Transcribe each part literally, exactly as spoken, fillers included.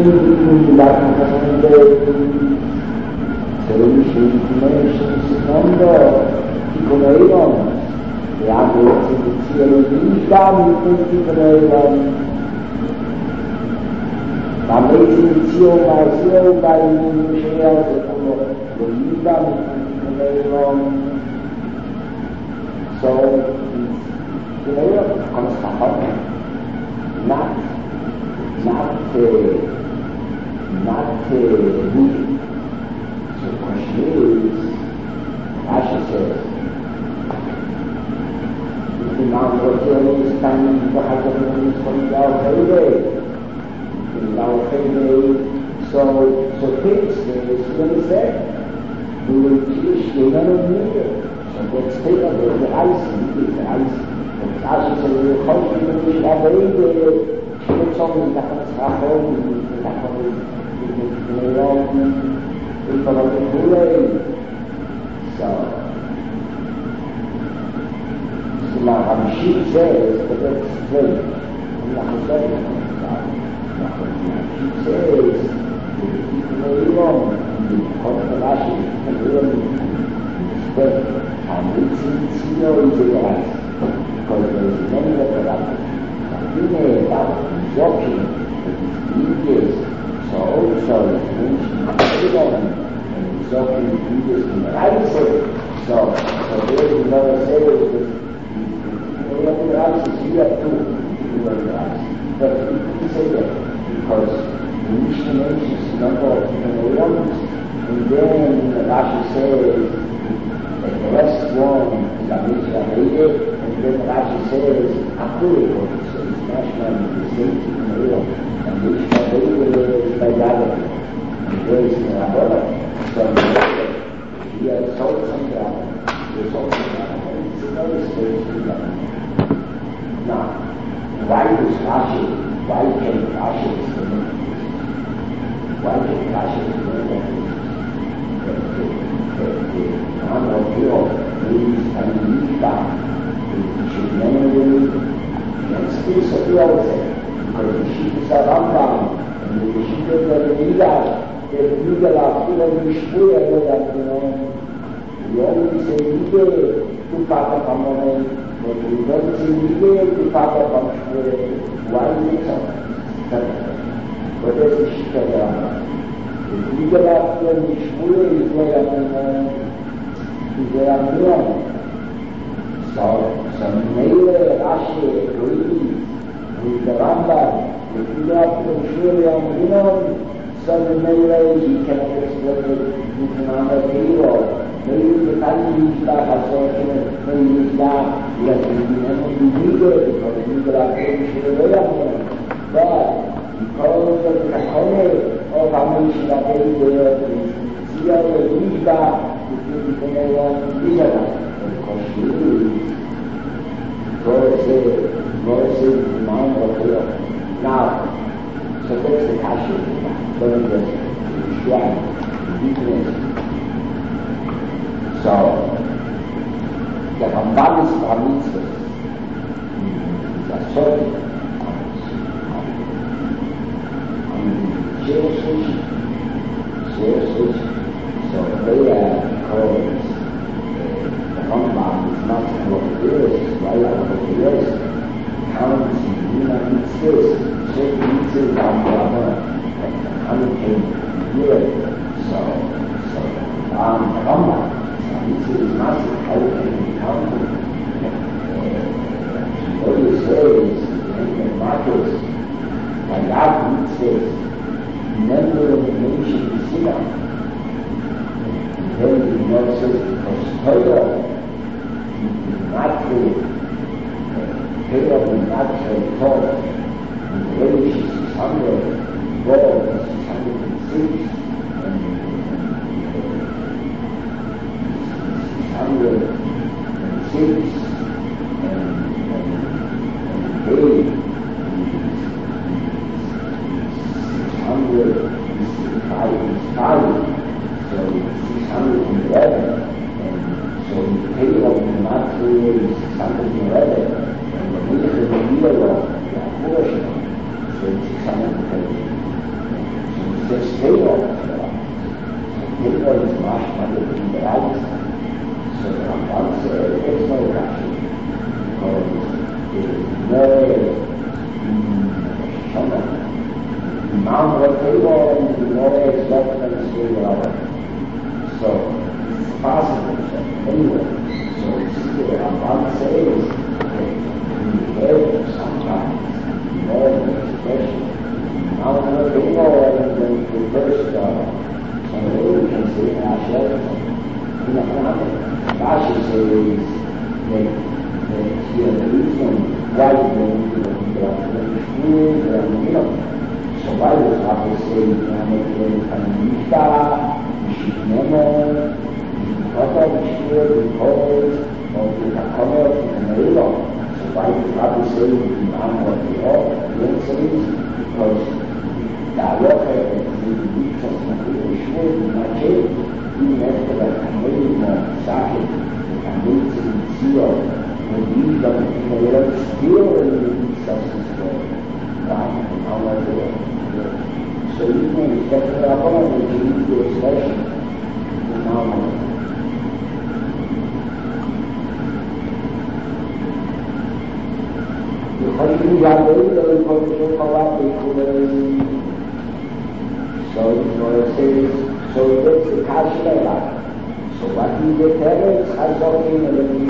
같은 하는데 저희 신신신신도 기꺼내이런 야구 지혜의 인간 기꺼내이런 남의 진 지오가 지오가 있는 무시해야 되고 인간 기꺼내이런 so 기꺼내이런 constantly not not uh, not uh, moving. So the question is, Rashi says, if the Mount Hotel is standing the Hajjah from the Al-Qaeda, in Al-Qaeda, so, so things, it's going to say, we will teach the enemy, so let's take a look at the ice, the ice, and Rashi says, we will come to the Al-Qaeda, Sono tacano strafondi, tacano di neon, il colore pure, so. La Ramshit says that it's straight. La Ramshit says that the neon, the constellation, the neon is straight. And it's in zero is the right, because there is many of the right. Fine about absorption of these so also it's mentioned and absorption of previous in the right side. So, so there is another say that the other rights is here too, the other rights. But we say that because the Mishnah mentions the number of neurons, and then Rashi says that the rest one is a Mishnah, and then Rashi says Akuri. National University in Europe, and which are very by Yahweh, and there is a brother from he has sold some gravel, he has sold some gravel, and it's a very strange thing. Now, why does Rashi, why can Rashi explain this? Why can Rashi explain that the number of people means an Nishba, which is memory. And still so we always say, because the sheep is a Rambam, and the sheep is a Nida, the Nida la fila di Shbuya, you know, we only say Nida to Pata Pamone, but we don't say Nida to Pata Pamone. Why is it so? But there's the sheep of the Rambam. The Nida la fila di Shbuya is where I'm is where I'm So, so Meile Rashi agrees with the Rambam. If you got to surely on Minon, so the Meile he cannot explain it with an honor hero. Maybe the time he's back, I saw him, maybe he's back, he has been able to do it because he got to surely on him. But because of the Kakone of Amish that they were, see how he's back, he's going to go on to the Verse, verse, Mount of Hill. Now, so that's the Kashi, very good, shrine, weakness. So, the Rambam is Brahmitzvah. It's a certain Jesus, Jesus, so they are called Rambam is not what it is, right? What it is, counts in human mitzvahs, certain mitzvahs are Rambam, and counting here. So, so, um, Rambam, so mitzvah is massive, how can you count it? What you say is, in the markets, like that mitzvahs, never mention the sinner. Then the Lord says, because Torah, natural, Torah is natural thought, and the age is six hundred, God is six hundred six, and six hundred six, and eight, six hundred is five, so six hundred eleven, and so the Torah is natural is six hundred eleven, and the Milch of the Year of the Abortion, so it's six hundred thirty. Shana. Mount Rateva and the Norway Scotland State. So it's possible that anyway. So it's here. One says that we have sometimes more expression. Mount Rateva and the first so we can say ourselves in a manner. Rashi says that that here the reason why we do so why does Papa say Kanita, Mishimemo, Papa Mishir, because of the Kakama and Marilla? So why does Papa say Imam of the Or? The answer is because the Aloha and the Vitas and the Shur, the Mache, even after the Kamelimo, Sake, the Kameliti, the Zio, the Viva, the Marilla, still in the substance of our world. So you can expect that I'm going to give you a expression in our mind. Because you got very, very positive about the So it says, so that's the Kashmela. So what you get there is has something and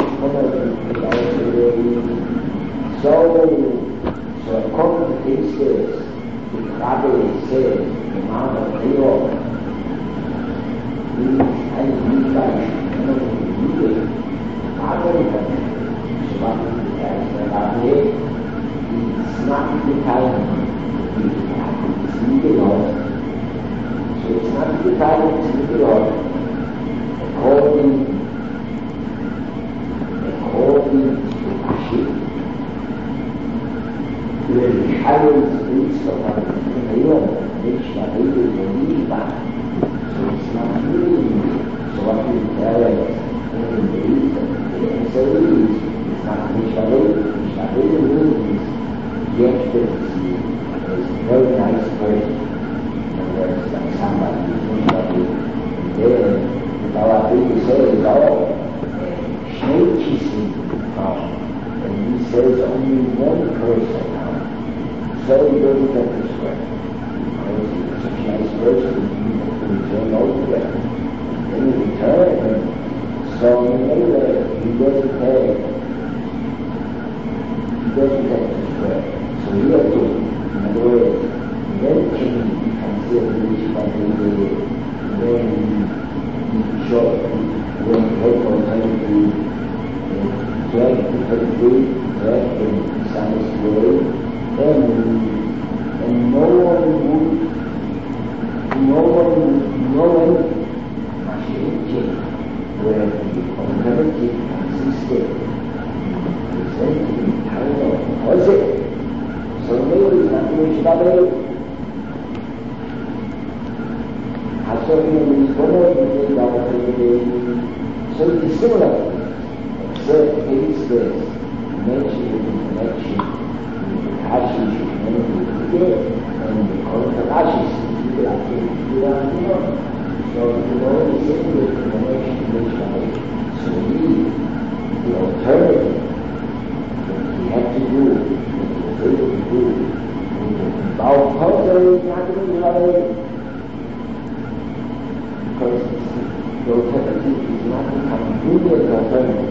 so so according to this says, the Rabbi says, the man of Leo, he and he guys, you know, he did it. Rabbi, so what he has the Rabbi, it's not the time, it's legal order. So it's not the time, it's legal order. According, according to Ashik, the higher space of our Leo, which the Lady believe that. So it's not really, so what we tell us in the reason, the answer is, it's not Mishabel, Mishabel means, yet there is a very nice person, and there's like somebody who's Mishabel, and then, our baby says, oh, snake kissing, and he says only one person. So he doesn't get this way. Because he's such a nice person, he return over there. Then he returns, so anyway, he doesn't have, he doesn't have this way. So he has to, in other words, then can he consider this by the when he shot, when he had alternative, drag the country, drag the dishonest way, And, and no one would, no one would know anything, actually, where the alternative consisted in presenting kind of opposite. So maybe it's not much that way. Actually, it's one of the things that so it's similar, except it is this mention and connection. Rashi and the concept Rashi is the actual so you know the same with the connection with so we the alternative that we have to do what we able to do our culture is not going to be because the alternative is not becoming good alternative.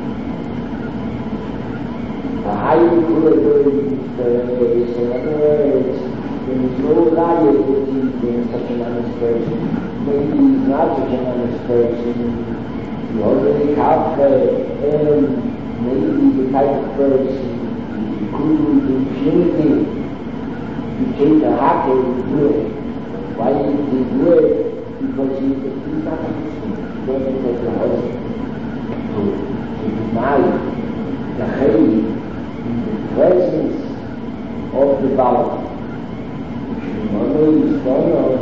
The higher good is in other words, there is no liability in such an honest person. Maybe he's not such an honest person. You already have and maybe the type of person you could with impunity. You take the hacker and do it. Why did he do it? Because he, he's not listening. He doesn't take the husband to, to deny the hate in the presence of the Bala. Normally is done on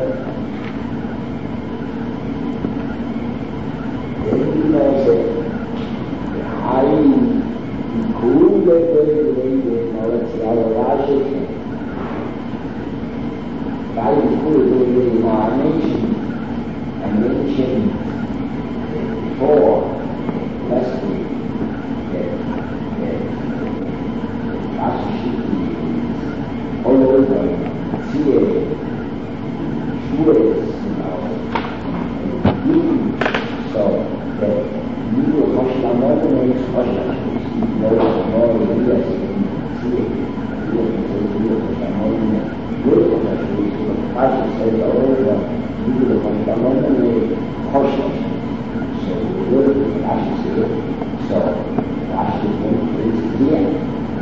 then he knows that the high cool that they made now let's see our Rashi high cool that they now mentioned I mentioned before last week that that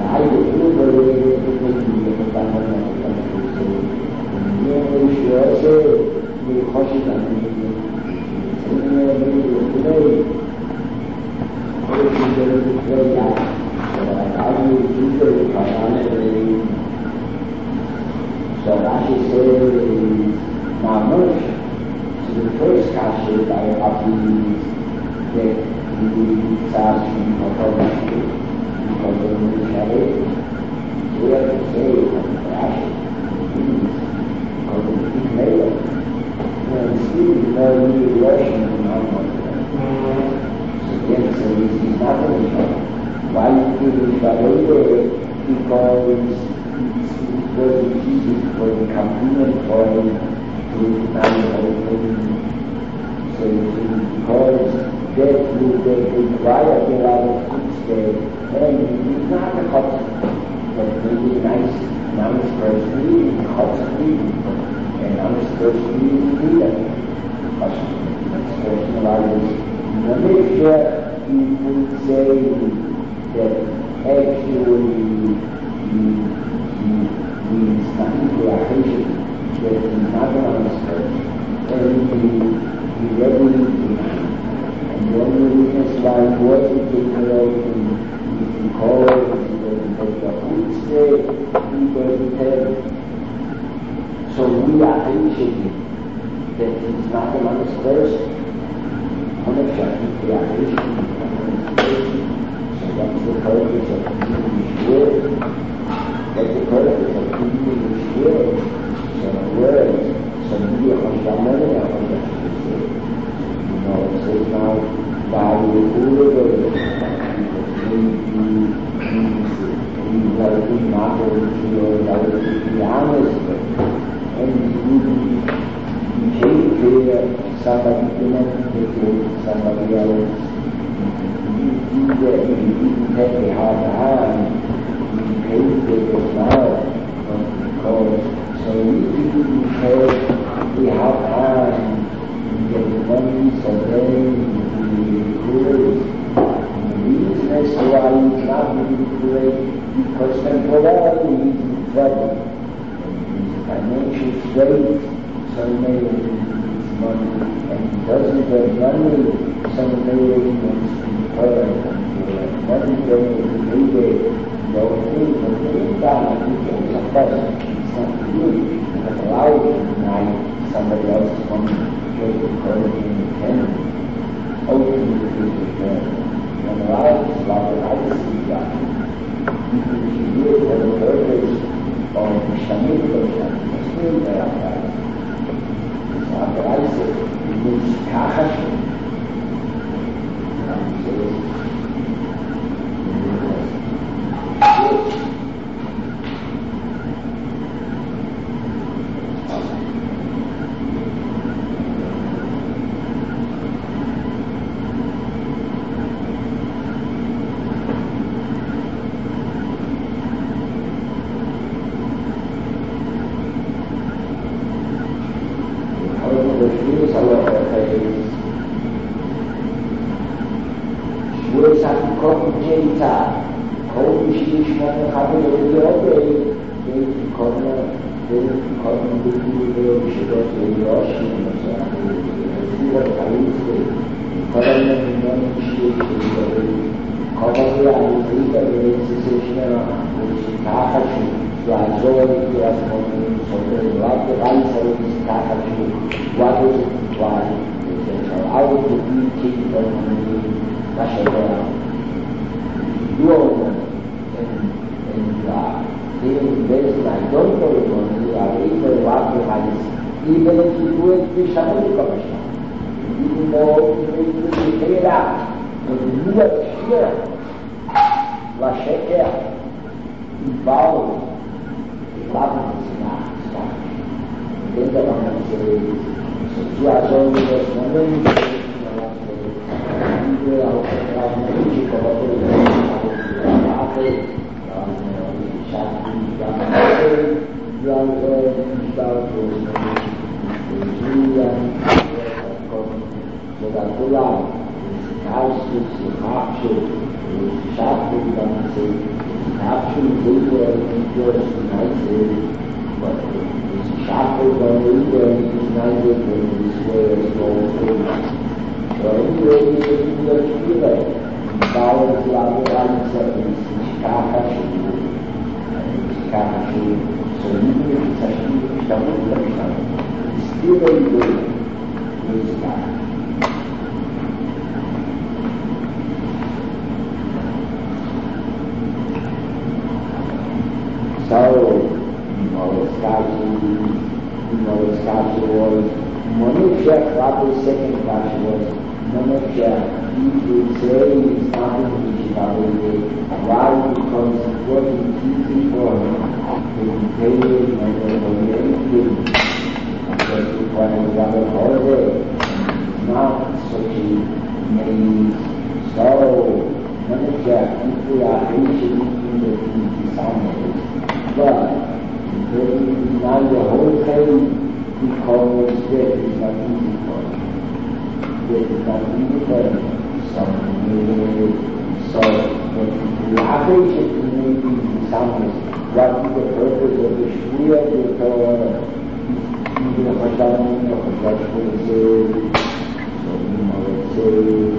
hay de todo de de estamos en yo ese mi coche también se me me me So Rashi says, now Moshe, so the first kasha by Abdi that the Tzad from Rashi, because of Moshe, so we have to say from Rashi, because of the big layer, and still no new Russian in our Moshe. So yes, so he's not going to show. Why did he show? Because was easy for the convenient for him to find everything. So because that would require a lot of footsteps, and it's not a cut, but maybe nice, nice person, really cut reading, and nice person really do that. That's personalized. Now make sure you would say that actually you means nothing to our patient, that he's not on the skirt, and he, he readily denied. And the only witness line was to take care of him, he called, he doesn't take the food stay, he doesn't have. So we are patient that he's not on the skirt, unaccepted, we are patient, so that's the purpose of the word. That's the purpose of keeping the spirit, some words, some real understanding of what you say. You know, it says now, by the Buddha, we like to not feel like to be honest, and you take care of somebody connected to somebody else. You do that, you didn't take a hard time. Hated as well, because so we didn't have, we have time to get the money, so then we could. The reason as to why he's not really great, because temporarily he's in trouble. He's financial state, so maybe his money, and he doesn't have money, so maybe he wants to return, and money doesn't be no thing, no thing done, you can't suppress it. It's not you. You have allowed to deny somebody else's money to get the courage and the tenant. Ultimately, it is there. And allowed to allow the privacy God. People should do it for the purpose of Shamil Koshan. It's still there outside. It's not the privacy. It means Kachash. Even if you do it, you shall not come even though you need to be paid out, and you do it here, Lasheker, involved, the government is not established. Then the government says, so you are showing us one of the things, you will have a music of what we actually take it just nicely, but it's sharper than either it's nicer than this way as well. So anyway, you just feel it. Balance lateralized seconds, Kakashi, Kakashi. So even if it's actually double pressure, it's still very good with that. So, you know, Kashi, you know, Kashi was, Manushya, Prabhu's second Kashi was, Manushya, he would say he's not in the Chicago. Why? Because it wasn't easy for him to pay and to do anything. Because he wanted another holiday. It's not such a maze. So, Manushya, people are ancient in the families. But now the whole thing, because death is not easy for him. Death is not easy for him. So, so the operation to make these families, what is the purpose of the Shriya to tell even a Hashem, a Hashem will say, so you know, let's say,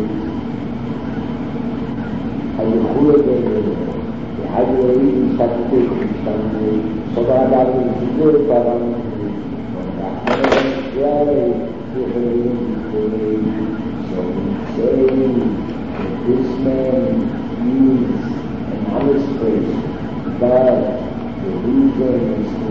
how you hold it, how you read and start to take it, so that I will do it, but I'm so this man is an honest person, but the reason is to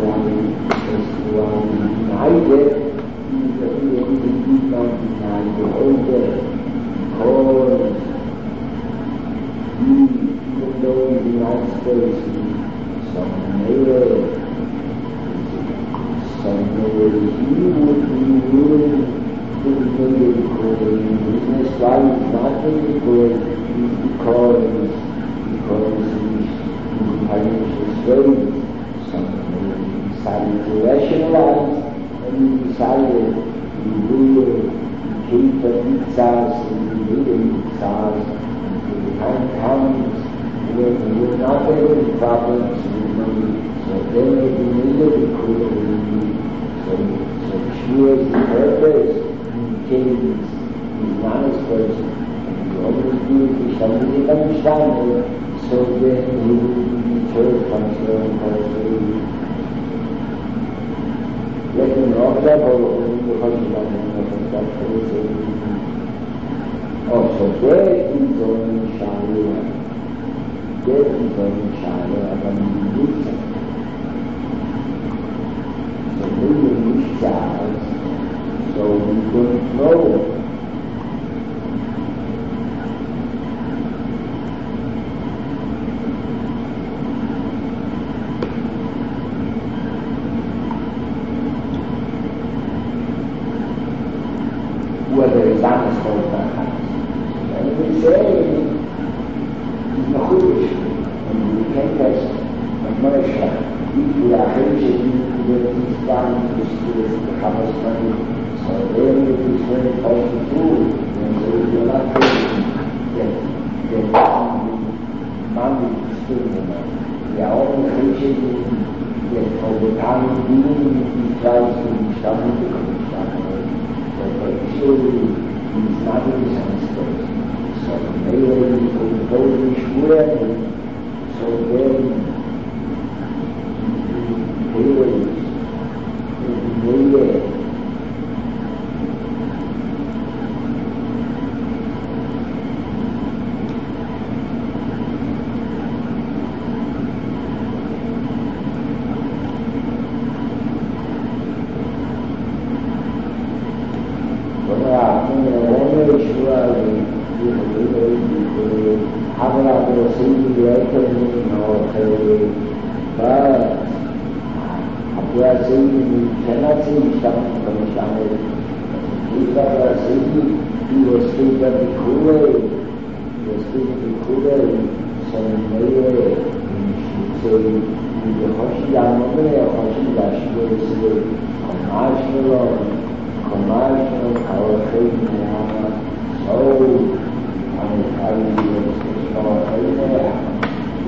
deny it, is that he did not deny the whole day, because he, even though he's a nice person, some mayor, some mayor, he would be willing to be made because business why he's not made good is because because he's in financial strain. Something he decided to rationalize and he decided he will keep the pizzas and he will the pizzas until the time comes when he will not have any problems with money. So then he needed to cool so so she was the purpose. He's an honest person, and he always do it, he doesn't understand it, so then he will be deterred from certain culture. Let him rock that or the husband of that person. Oh, so there is only Sharia. There is only Sharia, and he needs it. So maybe he says, so we don't know. Whether it's honest or not honest. And we say, it's not foolish, and we can't test but Moshe, if we are ancient, we will be starting to steal the Shabbos money. So then it is very close to food, and so if you're not doing that, then money is still the money. We are all appreciating that for the time being, he tries to be starting to come down. So actually, he's not in the sense place. So maybe he will go to Shura, so then he will be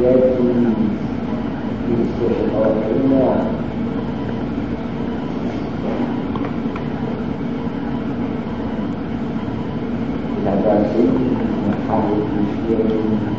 There is this question of India. Assim, na casa dos que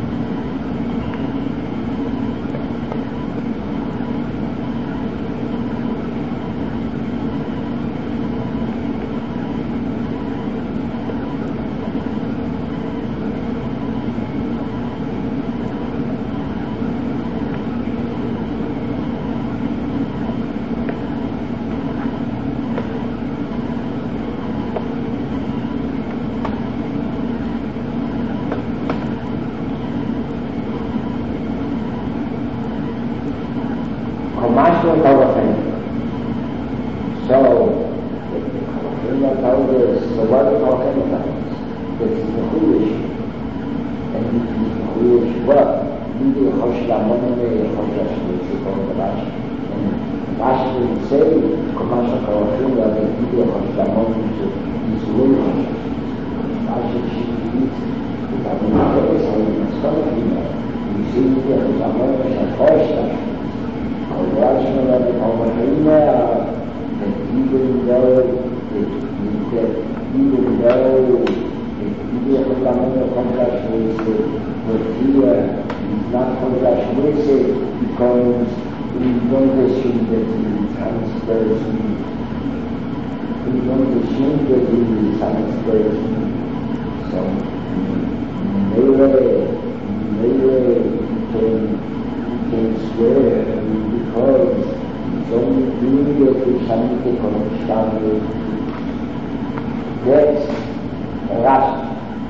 commercial government. So, in the Congress, the word of government is foolish, and foolish work. Люди хочет монны, хочет что-то дальше. Дальше все commercial government, а люди хочет монны, излучить. Дальше чуть-чуть, это не интересно, это сколько. И все люди хочет монны, что Rational of the Palmarina, that even though that even though the idea of the Lamina contract with here is not contract with it because we don't assume that it transfers we don't assume that it transfers so maybe maybe can can swear because it's only doing it with something understanding. That's rational.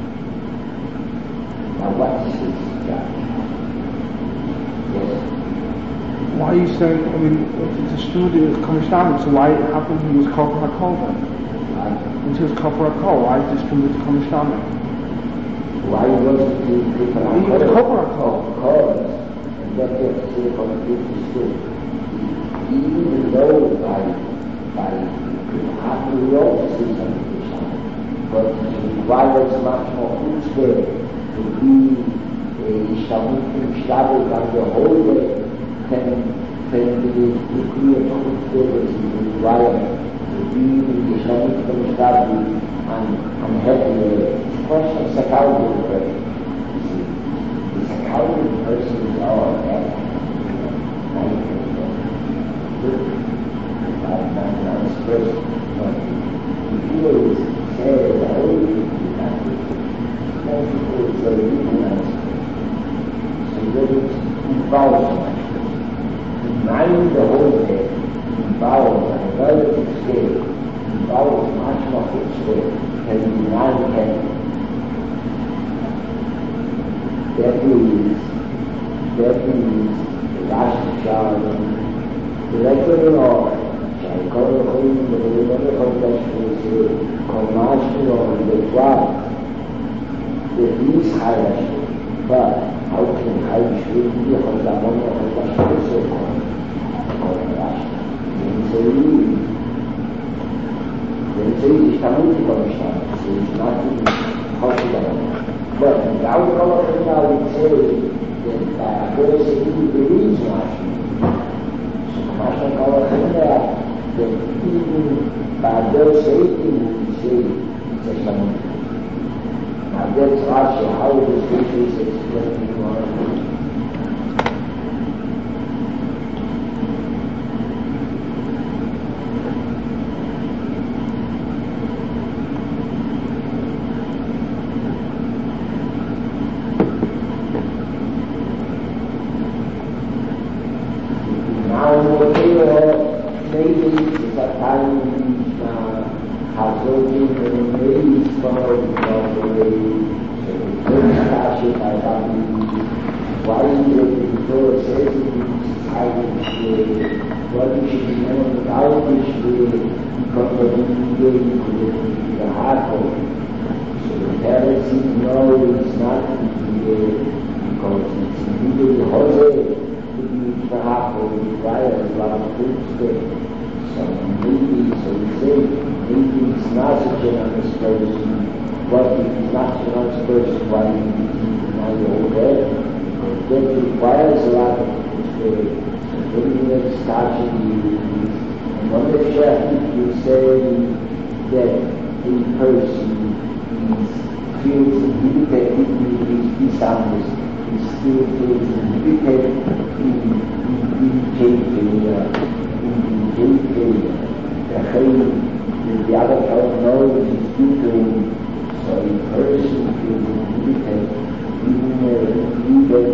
Now what is this judge? Yes. Why are you saying, I mean, it's a study of Kamishtam, so why, how come he was Kofar HaKol then? Right. When he was Kofar HaKol, why is this from the Kamishtam? Why was it the He was Kofar HaKol. Because that you have to say from a different school. Even though by by after the offices of the Islam, but it requires much more chutzpah to be Ishtamutim Shtavik on the whole way than than the degree of chutzpah that is required to be Ishtamutim Shtavik and and have the question of psychology. How many persons are at ninety-nine percent? The people say that only most people say ignorance. So that it's involvement. Denying the whole day involves on a relative scale, involves much more scale than denying heaven. That is, that is Rashi Shalom, the regular law, Shaykor Chum, the regular context, commercial, the twelve, the least higher, but how can high should be a Hozamon or Hozamon so called Rashi? Then say, then say, Ishtamuti Komishtan, so it's not Hozamon. But the outcome of it now would say that uh, there is a new belief in Rashi. So Rashi calls it that that even by those saying we say it's a Shamut. Now that's Rashi, how the scriptures explain it to us. That requires a lot of experience. When you have started, and one of the you say that a person is, feels inhibited in his dishonest, he still feels inhibited in intake failure, in intake failure. The failure, the other person knows is due to him, so a person feels inhibited, even even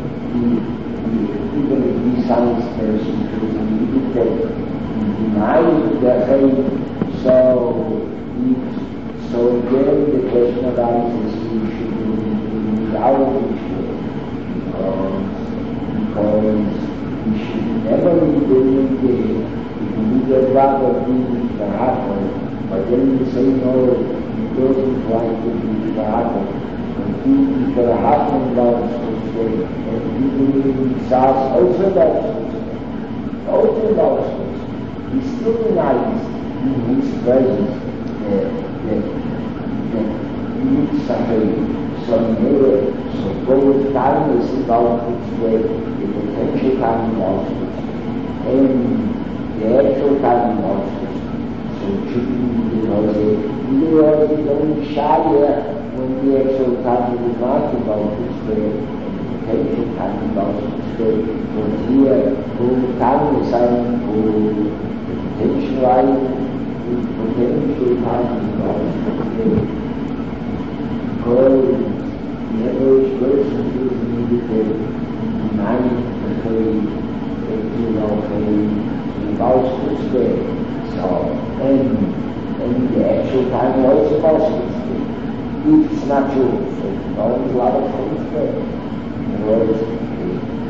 even a dishonest person feels inhibited in denying the faith. So if so again the question arises, we should be without issue, because because we should never be doing the we would rather be the happen, but then we say no, we don't like to be the happen. Die Verhaftung rauszustecken und die saß außer rauszustecken, außer rauszustecken. He still denies in his presence that needs to have some mirror, so both timeless about its way, the potential time rauszustecken, and the actual time rauszustecken. So choosing because he was his own shy when the actual time is not about to stay, and the potential time is about to stay, when here, who time is saying, who the potential life, the potential time is about to stay. Because the average person is needed in mind to say, you know, about to stay. So, and, and the actual time was about to stay. It's not true. So there's a lot of things there. In other words, the,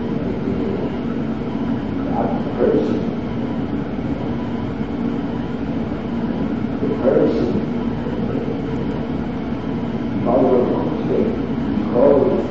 the, the person, the person, mother of the because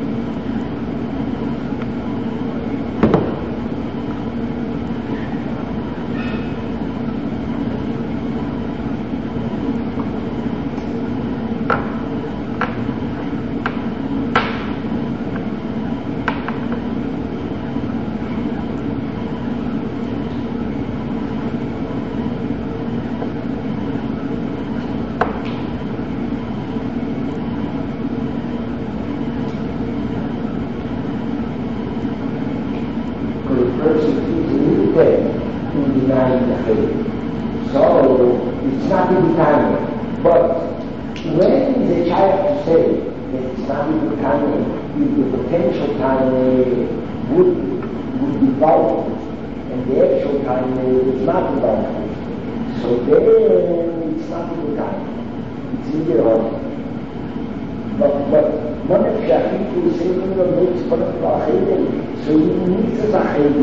so he needs a Sachet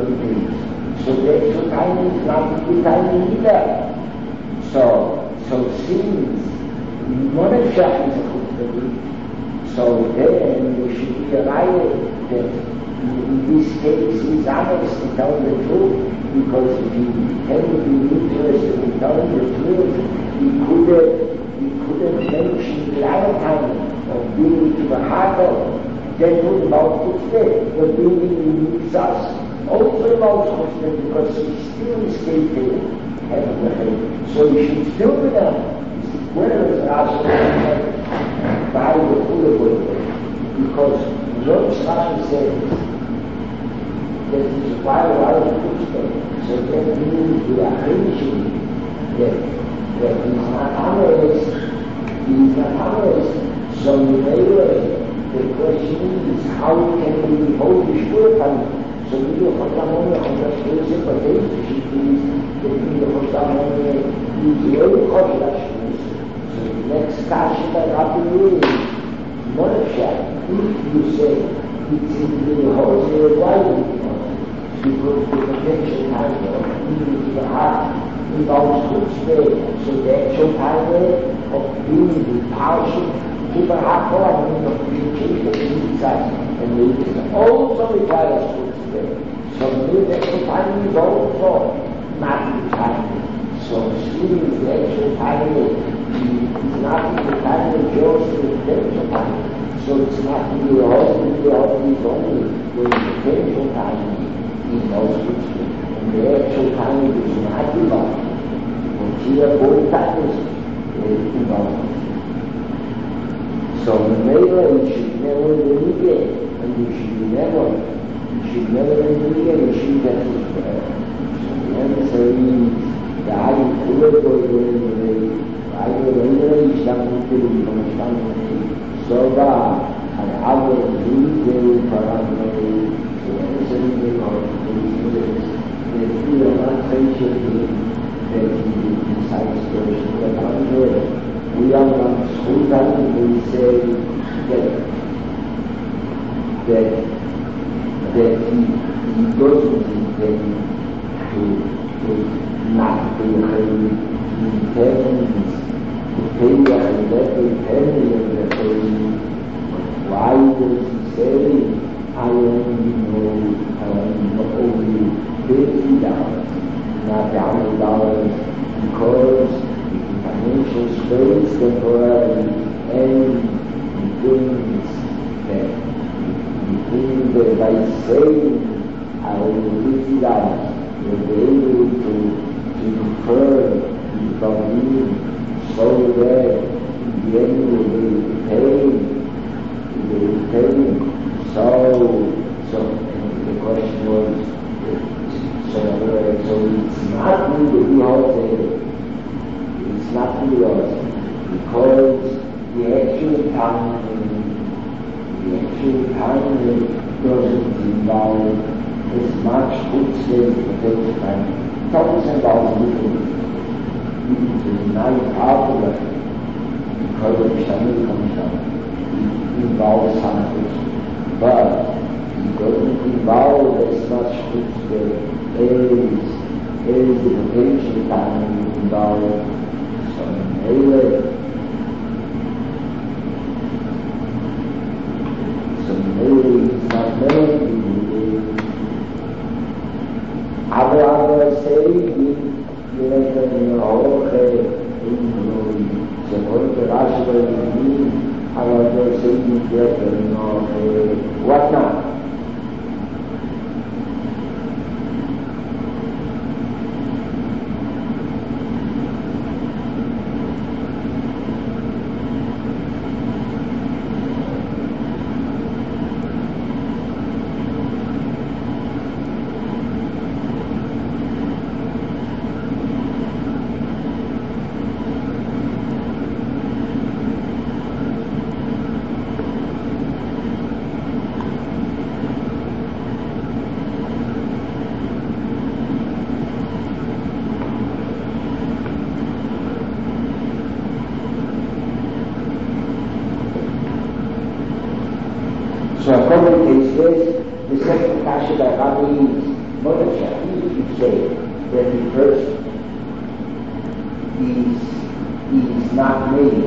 so the actual time is not the time either. So, so since Moneshach is a Chutzadik, so then we should be alive that in this case he's honest to tell the truth, because if he had been interested in telling the truth, he could have, he could have mentioned the other time of being to the heart of then would about Chutzpah, but being in Mitzvahs, also about Chutzpah, because he still escaped there, having the faith. So he should still be there. Where is Rashi by the full way? Because Lord Rashi says that he's a fire out of Chutzpah, so that means we are finishing that, that he's not honest, he's not honest, so we may the question is how can we hold the Spurkan? So we do a Chotamone on the Spurse, but they is that we do a Chotamone is the only Chotamone. So the next question that happened is Moneshach, if you say it's in the wholesale writing, because the potential time of being to the heart involves Chutzpah, so the actual time of being the partial people have to have a communication inside, and they also require Chutzpah. So the actual time is also not the time. So still the actual time It's not the kind of jokes that potential time. So it's not the husband, the husband is only when the potential time he knows which and the actual time is not involved. When here both times is involved. So Mela, you should never negate, and you should never, you should never negate, you should get this prayer. So the answer is, the eye full of the I will really stand to you from standing so that I have a new parameter to answer the questions that you are not facing that you decide to the country. We are not school time, we say that that that he, he doesn't intend to, to not be he intends to pay and let the penny of the pay. Why does he say, I only know, I only know only fifty dollars, not one hundred dollars, because the financial space temporarily and he thinks that he thinks that by saying, I only fifty dollars, you'll be able to, to defer the problem. So that in the end we will be paid, we will be paid. So, so the question was, so, so it's not really the holiday, it's not really holiday, because the actual time, the actual time doesn't involve as much good state to take time. It doesn't involve little. To deny part of it because of Shamil comes down. It involves something, but it doesn't involve as much footstep as, as the potential time involves some melee. Some melee is not melee. Other others say in all se vuelve raso de vivir a la de seguir que no whatnot. So according to his case, the second kasha by Rabbi is Mother Shahid you say that the first is, is not made.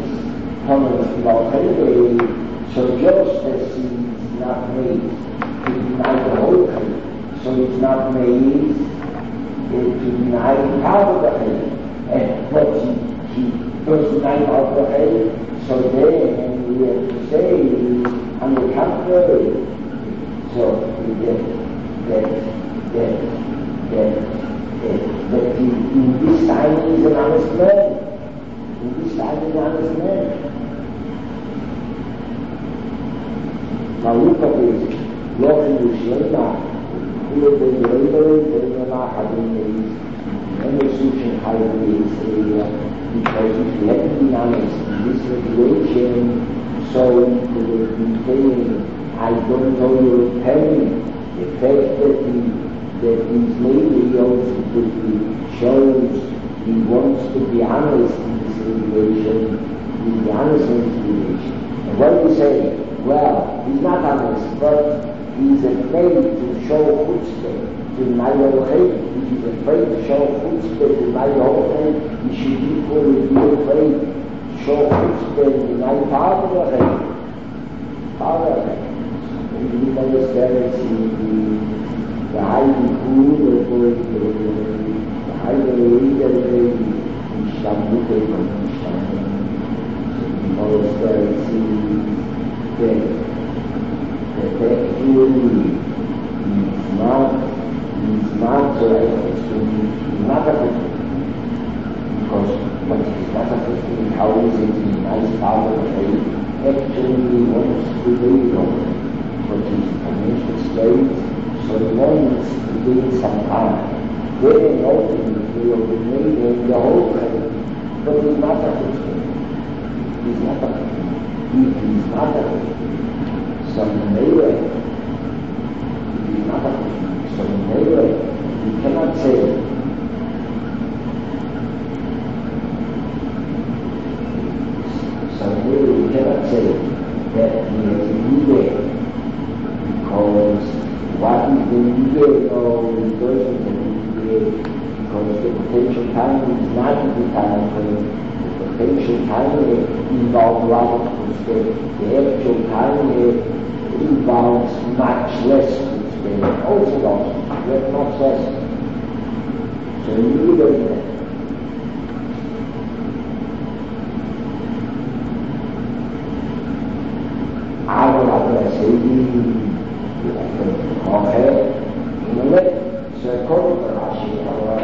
So just as he is not made to deny the whole thing, so it's not made to deny part of the head. And what he, he does deny part of the head, so then we have to say is on the contrary, so that that that that that, that he, in this time he is an honest man. In this time he is an honest man. Now look at this. Look in the Shema. Who is the labor? They are not having these. And the solution how to be because if you have to be honest in this situation. So you would be saying, I don't know your opinion. The fact that he, that his lady also shows he wants to be honest in this situation, he'll be honest in this situation. And what do you say? Well, he's not honest, but he's afraid to show chutzpah to deny the faith. If he's afraid to show chutzpah to deny the whole thing, he should equally be afraid. So it's been my father and father and we understand the high cool the high leader in Istanbul that, that actually is not, is not so extremely, is not a good thing. Because what is not a good thing, how is it in a nice part of the faith, actually wants to do it over. But his financial state, so long as it takes some time, then ultimately will be made in the whole faith. But it's not a good thing. It's not a good thing. It is not a good thing. Some way, it is not a good thing. Some way, you cannot say, some way you cannot say that he has a ego. Because what is the ego of the person that is because the potential time is not the time frame. The potential time involves a lot of footsteps. The actual time involves much less footsteps. Also lost, but much less. So you ego is that. I will have to say okay, let so called Rashi, our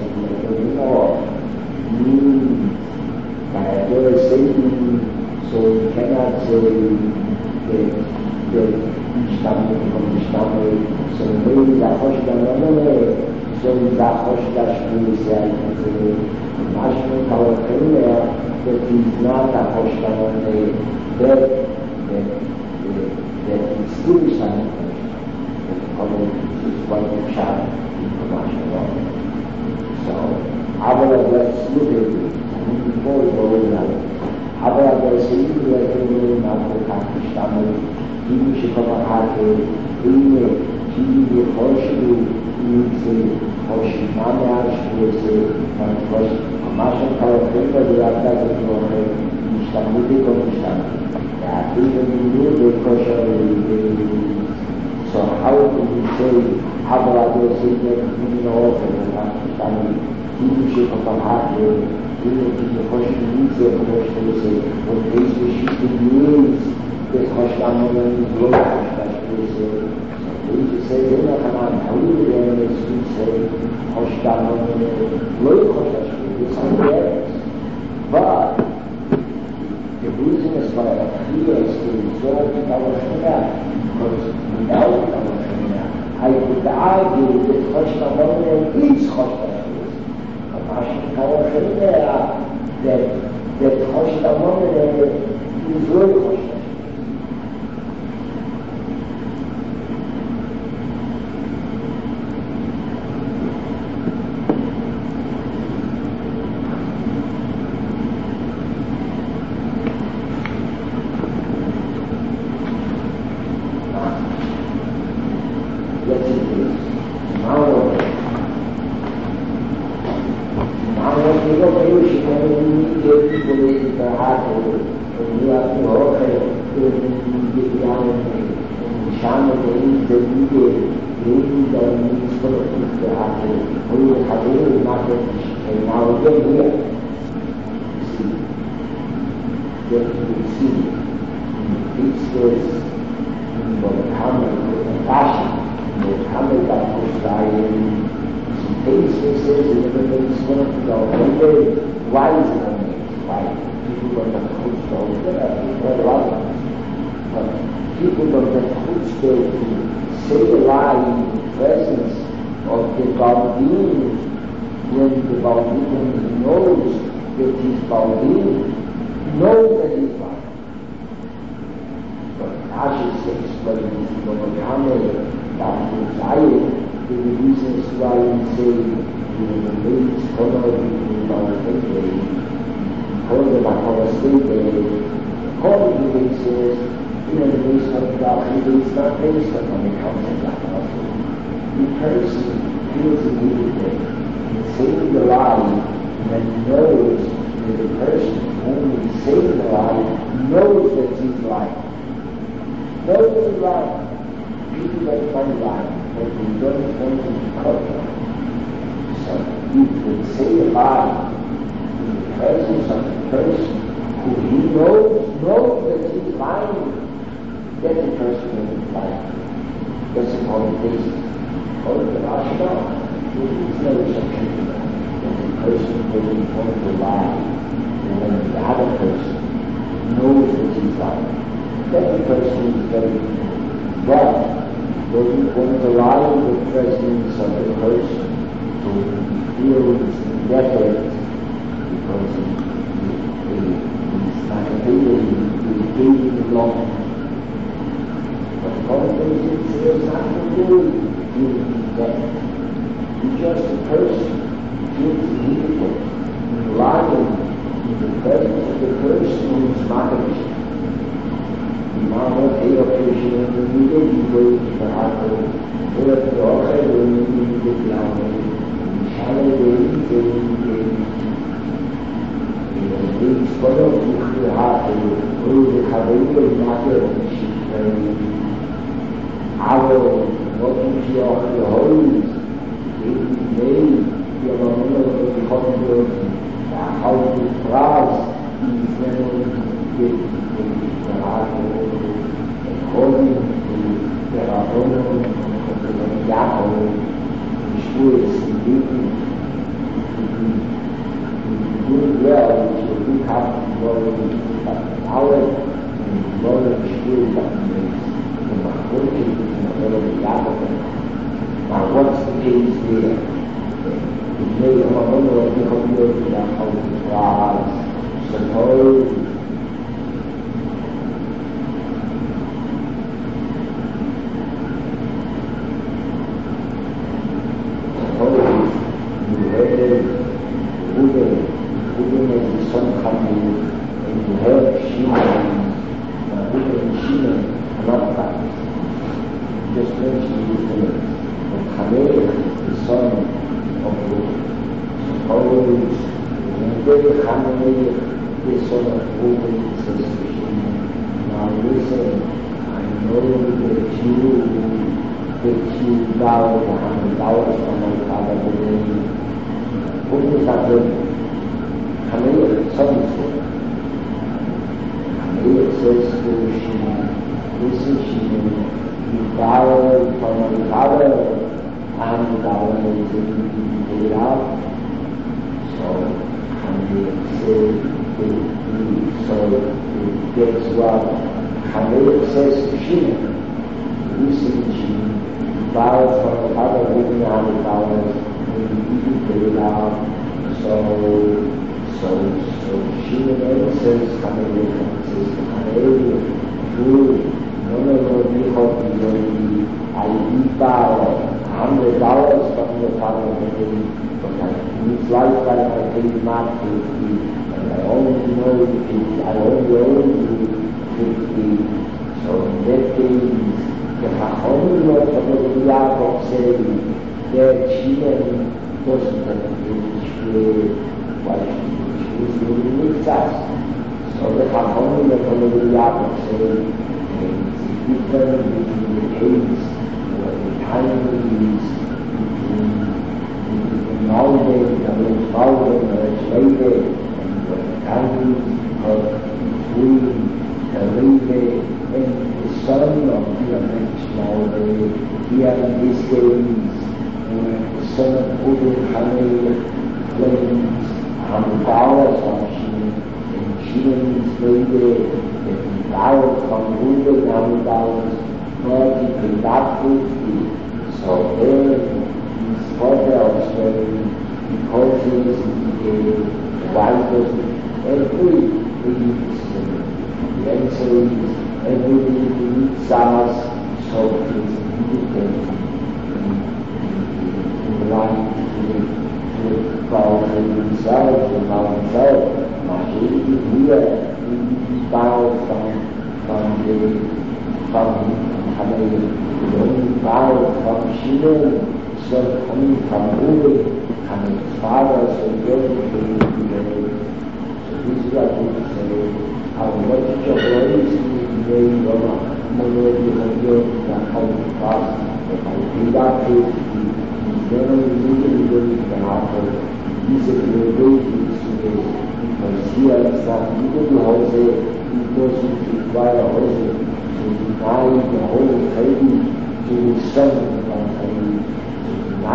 means by the saying, so you cannot say that that Ishtam from Ishtam, so maybe the Hoshda, so the Hoshda should say, the national power that is not a Hoshda, that that is still Ishtam. Probably is quite a shot in commercial law. So, however, let's look at it. Before we go over that, however, there's a little bit of not the Pakistan, he should come a hard way, he will push you, he will push you, Mamash, he will say, and push commercial power, paper, the other doesn't go away, he shall move it on the stand. Yeah, even in the pressure, so how do we say, how do I do a statement in the office and understanding leadership of our heart here, even if the question needs it, for which they say, what case we should use this question on the globe, that they say, we say, then I come on, how do we learn this, we say, question on the globe, question, this is the evidence. But the reason is why I clear is to resolve our Shemah, because without our Shemah, I could argue that Choshna Momen is Choshna Shemah. But our Shemah, that that Choshna Momen is really Choshna Shemah. get the person in his life. That's a qualification. Or the Ashra, there is no such thing as a person doesn't want to lie, and when the other person knows what he's like. That the person is very right. Doesn't want to lie in the presence of the person to feel his indifference because he, he, he's not a feeling, he's gaining along. But one thing is there's nothing to do with feeling indifferent. He's just a person who feels indifferent, lying in the presence of the person who is married. Imamo e occasione di due di parato e la teoria di piano diciamo dei dei dei scopo di creare o di avere una teoria avo non ci ho hoi e nei che vanno di conto a auto frase di che Holy, der Erinnerung und der Jahre, die Spur ist im Leben, die gute Lehre, die wir gut haben wollen, die alle, die wollen die Spur machen, und nach Brücken, und nach die Jahre. Now what's the case there? The day of our own work, we hope you will have how to class, suppose, Because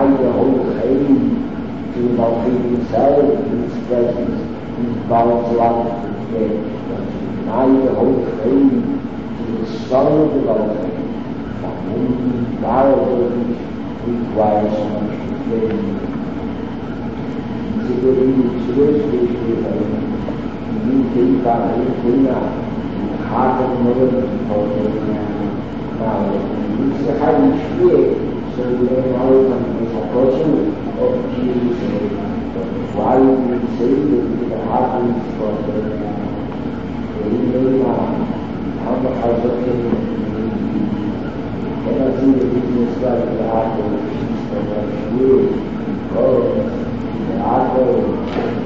the whole thing to not treat himself in his presence, his bounds life and death, but to deny the whole thing to the Son of the Lord, from whom marriage requires so much to claim. Se per il suo spirito in fa in hard moment for now it's a highly clear so we now is a person of Jesus why we say that the heart is for the how the house of him and I see the business like the heart of Jesus for the good God the heart of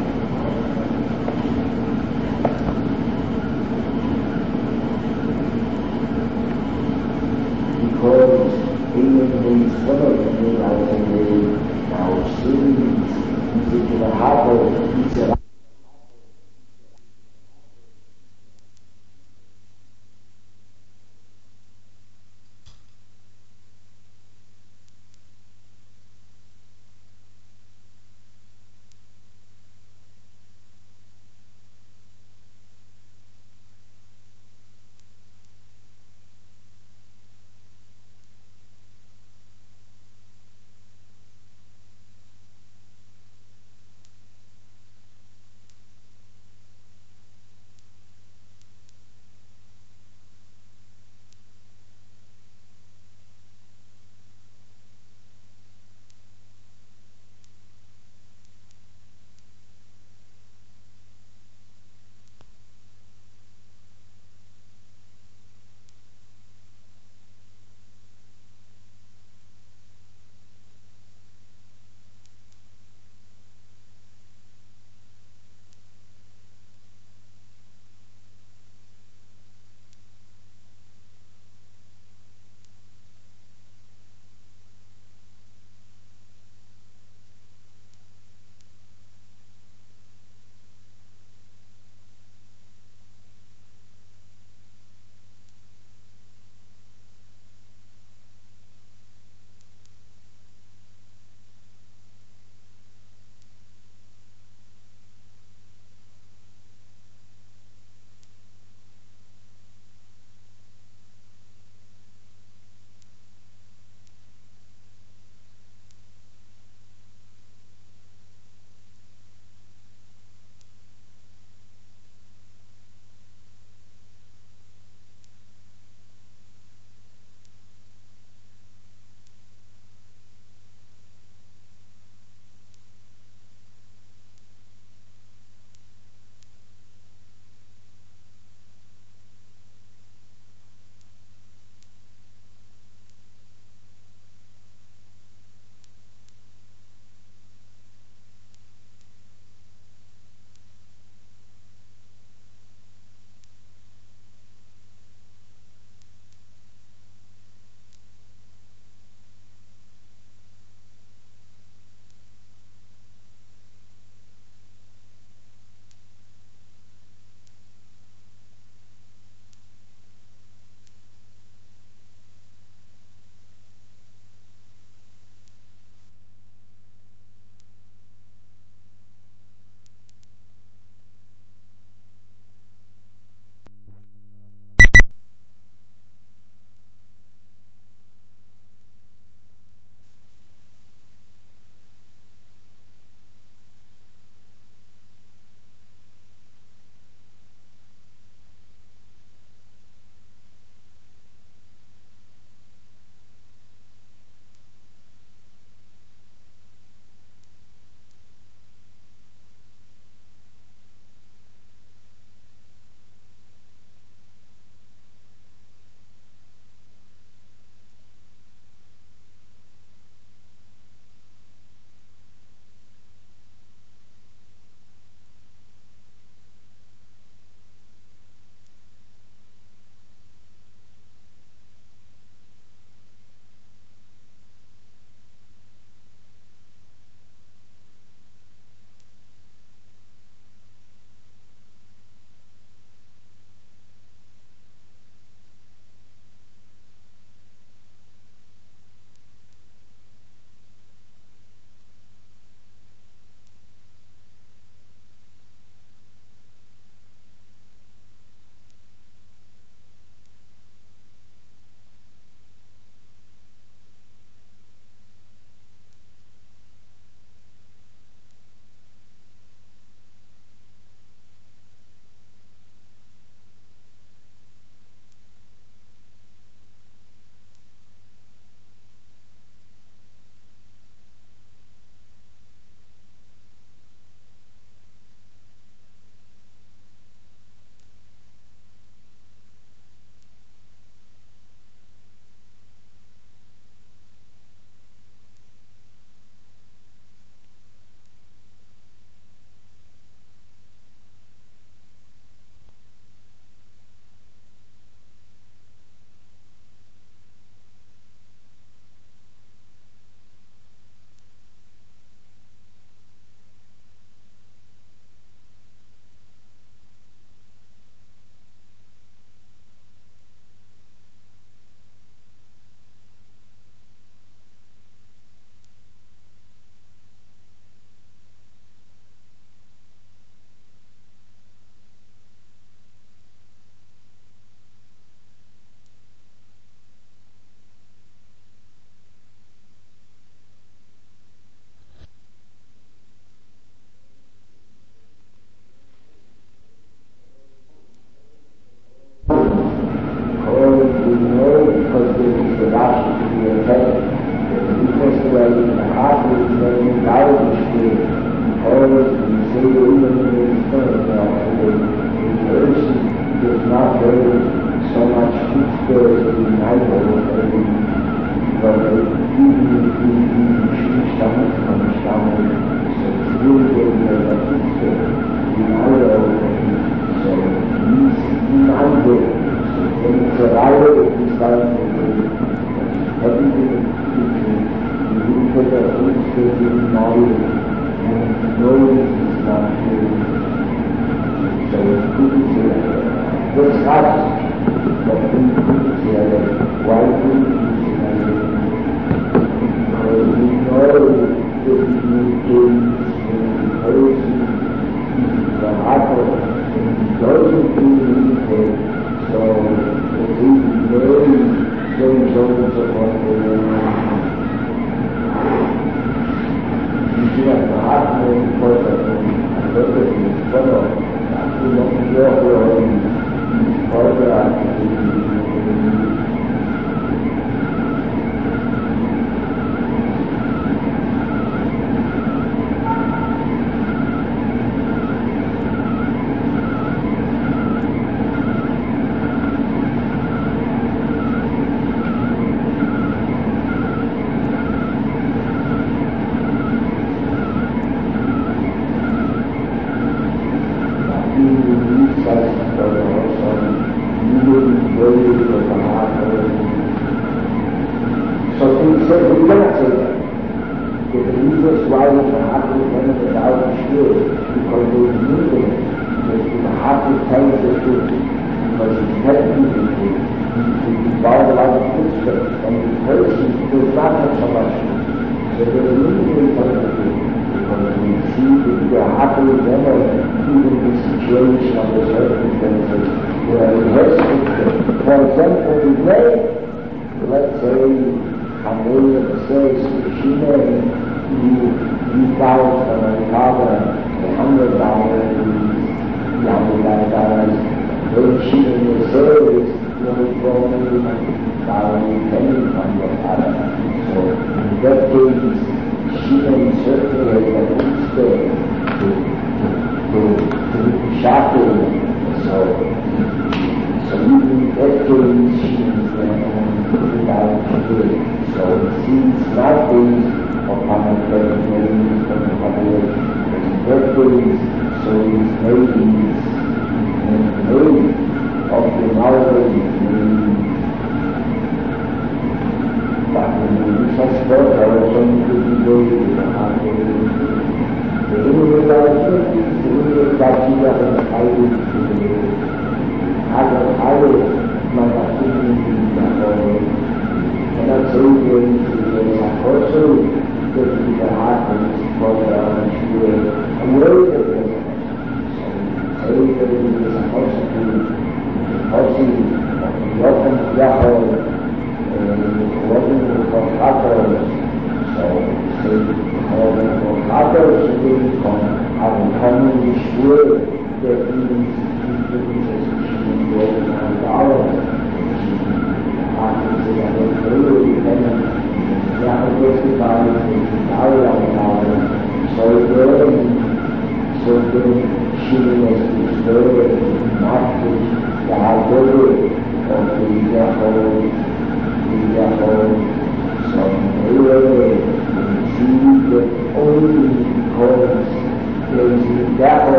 because even these women out in our cities, into the harbor, it's a the powers and say even in the spirit now, the person does not very so much food in the night but even if we choose stomach from stomach, so it's really good that the food in our so he's neither. So when it's a rider, it's like everything you look at the food in knowledge, and knowledge is not true. So it's good to say what's happening, but we couldn't say that why couldn't we say that? Because we know that we need games in the person, the apple, and he doesn't do anything, so it's even very, very zones of what we're doing. You see, at the apple, of course, I look at this fellow, we don't know where he's part of that.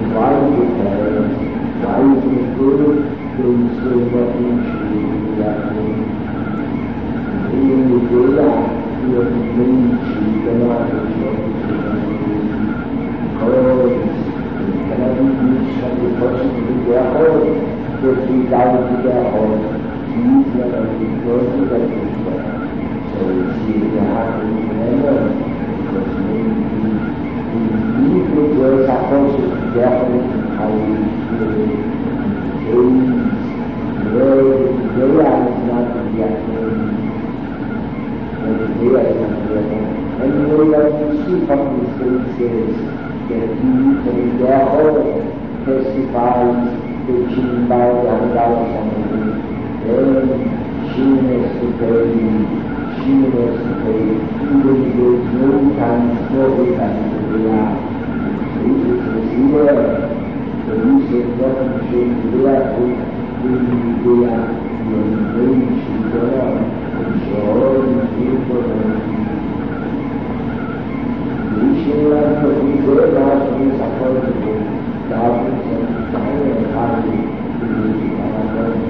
why is it bad? Why is it good? Things so what we should that in the data, we have to bring to the knowledge of the cannot be reached from the person to their home, just be down to their home, use them and be going to their people. So you see, they have to remember, because maybe we need to do our process to their home, how we feel, days, the day is not to be at home, and the day is not to be at home. And the way that you see from these things is, that you can therefore testify to Chin Bao Yang Dao Samani, then she has to pay, she has to pay, even if there is no time, no time to do that. So it is either the use of nothing should do that, we do that, when we should go on, and so on, and so on. Ishwara to be good, not to be supported to darkness and time and harmony to be another.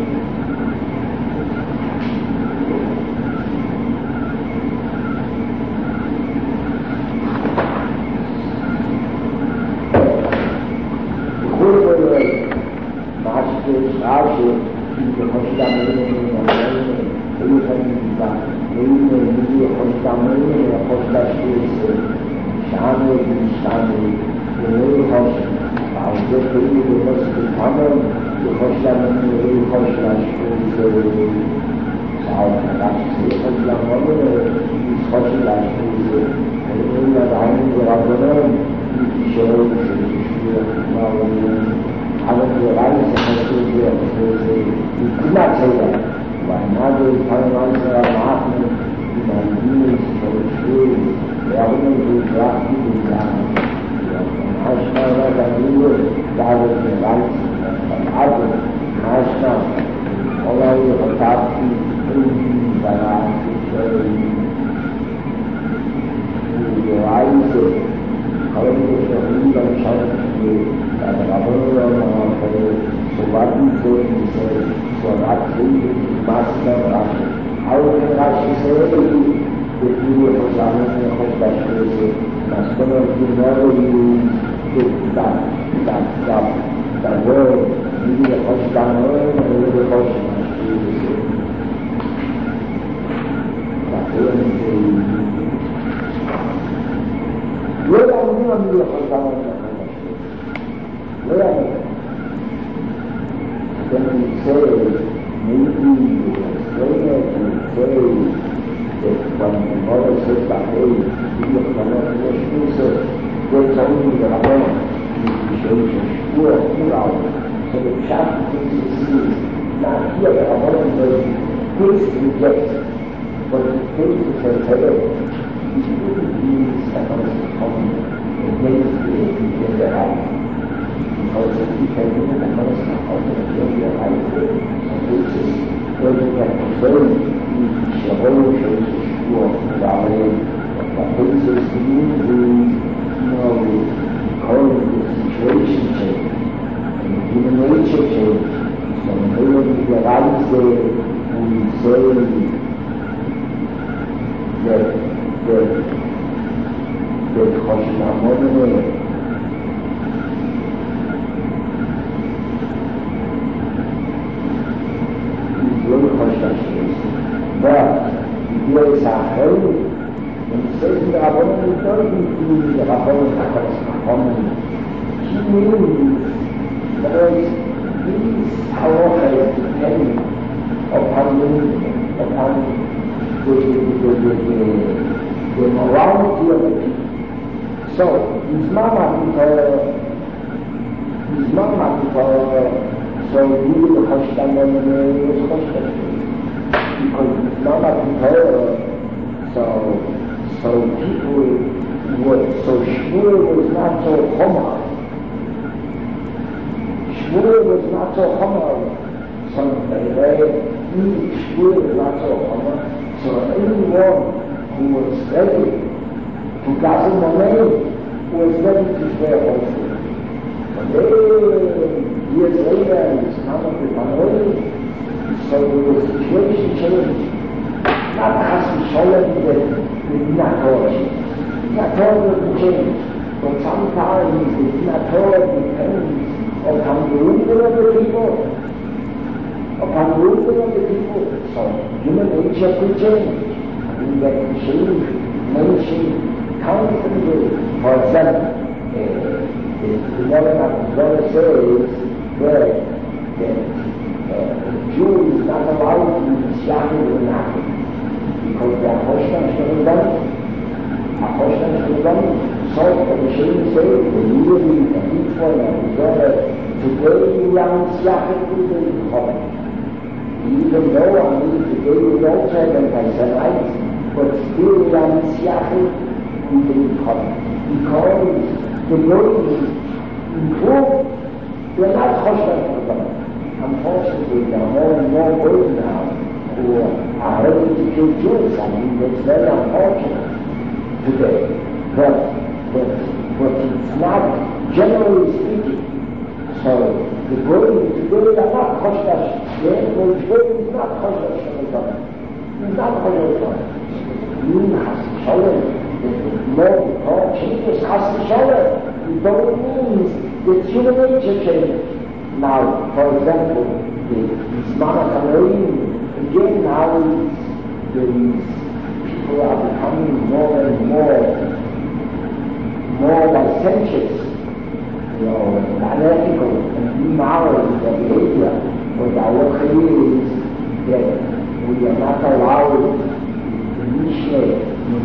Guru Master Shashi, the Hostamini, the Upanita, the Hostamini, the Hostamini, Shami and Shami, the Lady Hosh, I was just reading the rest of the Tamil, the Hoshlam and the Lady Hosh, and the South, and actually, the Hoshlam woman is Hoshlam, and the Lady of the Island of Abdomen, the shows, and the Shua, and haven't realized that they were there, you could not say that. But now they find out that I'm happening, in my views, for the truth. They are going to draft people down. Ashna that we were gathered in the lights and others, Ashna, all of you are talking to the last who realize it, how it is a real chance to that the government of so what we go and say, so that's it, Master Rashi. How can Rashi say if you were examining a hospital, that's going to be never use that, that, that, that word, maybe a hospital and a little hospital. That's the only thing. Where are we on the hospital and a hospital? Where are we? Then we say, maybe you explain it, say, that when the mother says that, hey, you look at what the school says, there's only the Rabban, you show you school of two hours. So the chapter thinks you see, not here, the Rabban says, please reject, but the case is a better, you shouldn't be seconds to come against the in the house. Because if you can do the most of the day, you're right there. So this is where you get to learn. The whole church is full of Yahweh, the places you know, current situation change, and human nature change. So when we realize there, we say that that that Hashanah is very Hashanah. But there is a hell, when it says in the Rabbanon, it doesn't include the Rabbanon Rabbanon. He means that these halachas depend upon the, upon the, the, the, the, the morality of the people. So, his mama because, his mama because, so he will Hashem and he was Hashem. Because it's not a compare, so, so people were, so Shmuel was not so Homer. Shmuel was not so Homer. So they Shmuel was not so Homer. So anyone who was ready, who got in the name, was ready to swear also. But Then, years later, in the time of the Panoli, so the situation changed. Not as we show it with Minatori. Minatori will change, but sometimes the Minatori depends upon the wisdom of the people, upon the wisdom of the people. So human nature could change. We get to change nation constantly. For example, uh, the Lord says that the uh, Jew is not allowed to be shackled with nothing because they are Hoshtan Shemudam, are Hoshtan Shemudam. So the Shem says the really a people and together today you are shackled with the common. Even though I mean today you don't have anti-Semites, but still you are shackled with the common. Because the Jews improve, they're not Hoshtan Shemudam. Unfortunately, there are more and more boys now who are ready to kill Jews. I mean, it's very unfortunate today. But, but, but it's not, generally speaking. So, the boys today are not Hoshtan. The boy is not Hoshtan Shemudam. He's not Hoshtan Shemudam. You have to show him that more God changes has to show him. It don't mean that human nature changes. Now, for example, the Islamic American, again now these people are becoming more and more, more licentious, you know, unethical and immoral in their behavior. But our clear is that we are not allowed to initiate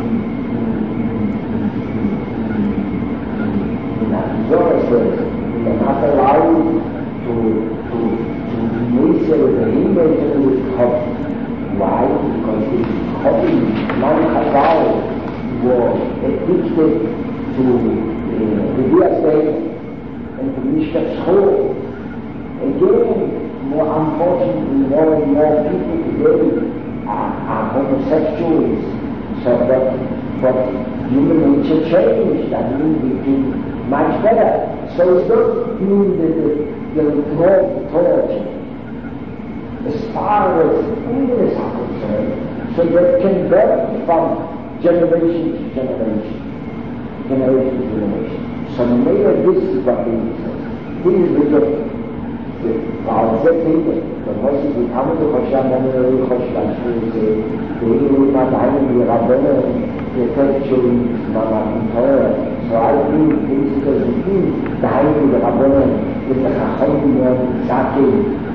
in observances. We are not allowed to to to initiate the image with hobby. Why? Because the hobby, non-Chazal, was addicted to uh, the Diastate and to Mishkat Schor. Again, more unfortunately, more and more people today are, are homosexuals. So that, but human nature changed. I mean, we do much better. So it doesn't mean that the the withdrawal authority as far as English are concerned, so that can vary from generation to generation, generation to generation. So maybe this is what we say. This is the difference. While that thing, the voices we come to Hashem, and we Hashem, we say, the English not having the Rabbana, the textual Mama Torah. So I think this is the thing, the having the Rabbana, with the Chacham and Zaki,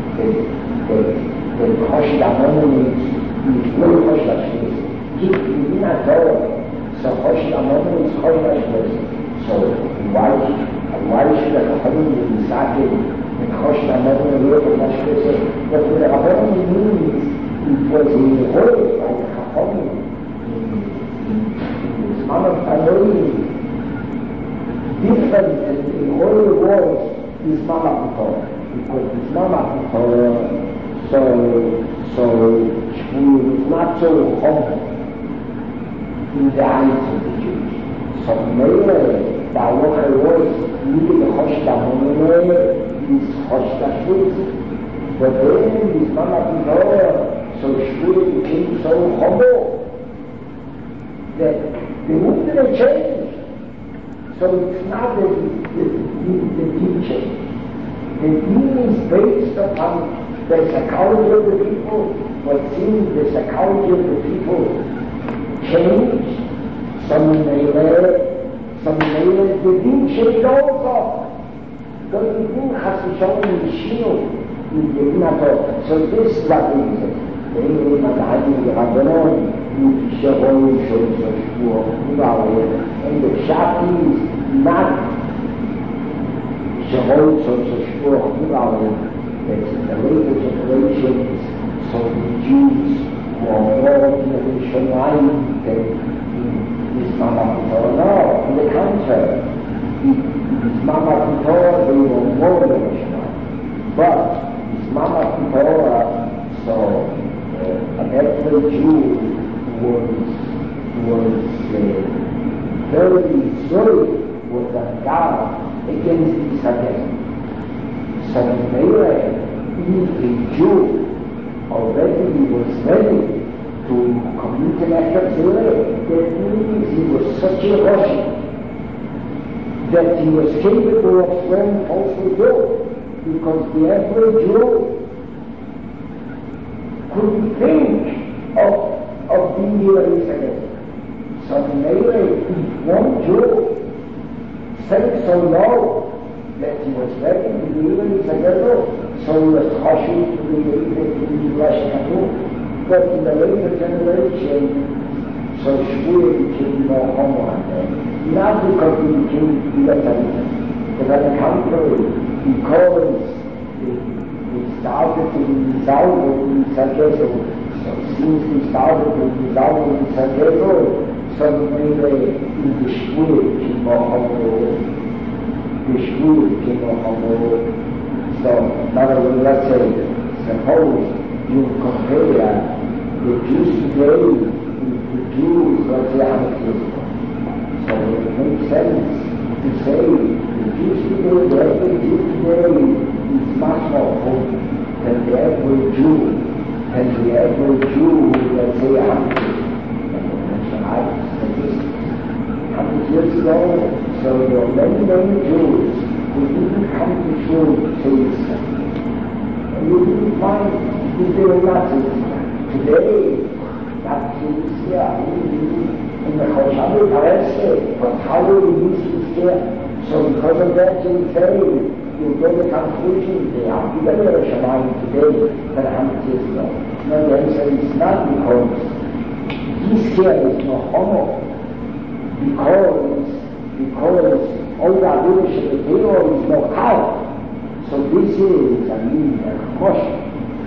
the Chosh Damon is no Chosh Lashvis. Keep in a Torah. So Chosh Damon is Chosh Lashvis. So why, why should the Chacham and Zaki and Chosh Damon and Chosh Lashvis? But what the Rabban means, it was in the whole by the Chacham in this man of Tanoi, different in the whole world. Is Mama Torah, because it's Mama Torah, so, so she was not so humble in the eyes of the Jews. So maybe the Halacha was really the Chosh Damon is Chosh Lashvis, but then is Mama Torah, so she became so humble that the movement changed. So it's not the, the, the, the teaching. The deen is based upon the psychology of the people, but since the psychology of the people changed, some may learn, some may learn, the deen changed also. Because the deen has to show in the shield, in the Minator. So this is what it is. The English are having the Rabbanon, and the Shafis not Sharon so Shashur that the later generations, so the Jews were more generation line than his Mama Torah. No, on the contrary, his Mama Torah they were more generation line. But his Mama Torah, so uh, an every Jew was was uh, very sorry with the God against this again. So Mele, if a Jew already was ready to commit an act of zirah, that means he was such a Rosh that he was capable of swearing falsehood guilt, because the average Jew couldn't think of, of being here again. So Mele, one Jew said it so low that he was ready to be here again, so he was cautious to be able to be Rosh. But in the later generation, so Shmuel became more homo, not because he became better, but on the contrary, because he, he started to resolve in Sagezo. So since he started to resolve in Sagezo, suddenly in the Shmuel became more homo, the Shmuel became more homo. So, in other words, let's say, suppose you compare the Jews today with the Jews, let's say, one hundred years ago. So it makes sense to say the Jews today, the average Jew today is much more holy than the average Jew, than the average Jew, let's say, one hundred years ago. So there are many, many Jews who didn't come to shul to say Islam. And you didn't find if they were Nazis. Today, Nazis here, in the Choshavu Paresse, but how will we use this here? So because of that, you say, you get the conclusion, they have to get a Shamayim today, but one hundred years ago. No, the answer is not because this here is no homo, because, because all the Avidish of the Torah is no cow. So this is, I mean, a Chosh.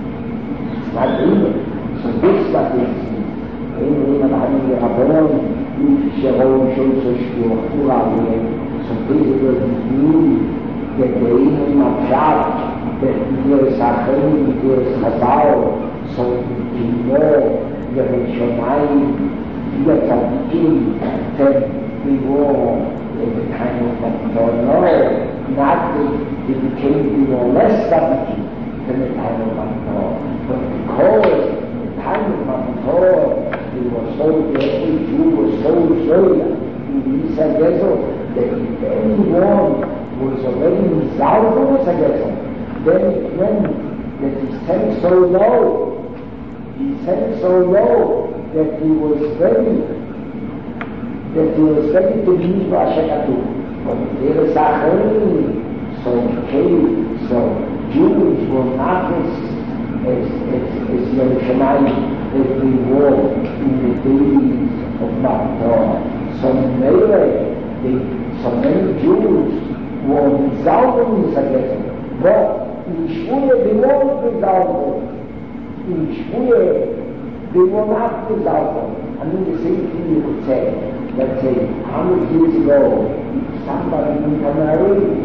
It's not even. So this is what is in the Rabban Rabban, if Sharon shows us to Kurave, so this is what it means that the Imam Mabshad, that there is Achim, there is Chazal, so you know, there is Shomayim, there is Tzadikim, that we were in the kind of Mabshad. No, not that it became even less Tzadikim than the time of Mabshad, but because time of Torah, he was so, every Jew was so joyous in this Sagezo that if anyone was already resolved in the Sagezo, then it meant that he sank so low, he sank so low that he was ready, that he was ready to be Vashakatu. But there is Achim, so okay, so Jews were not as as as Yerushalayim as we were in the days of Matan. So many, so many Jews were resolved in Sagezo, but in Shmuel they weren't resolved. In Shmuel they were not resolved. I mean the same thing you could say. Let's say, one hundred years ago, somebody didn't marry,